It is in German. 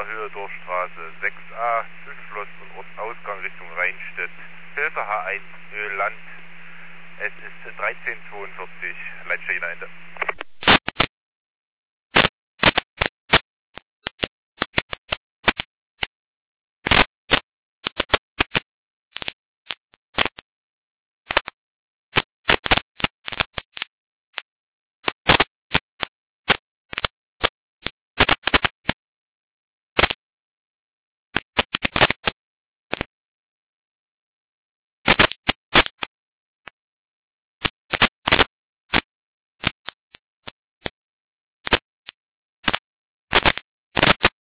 Höhe Dorfstraße 6a, Zwischenschloss und Ortsausgang Richtung Rheinstedt. Hilfe H1 Öland. Es ist 13:42, Leitstreckenende.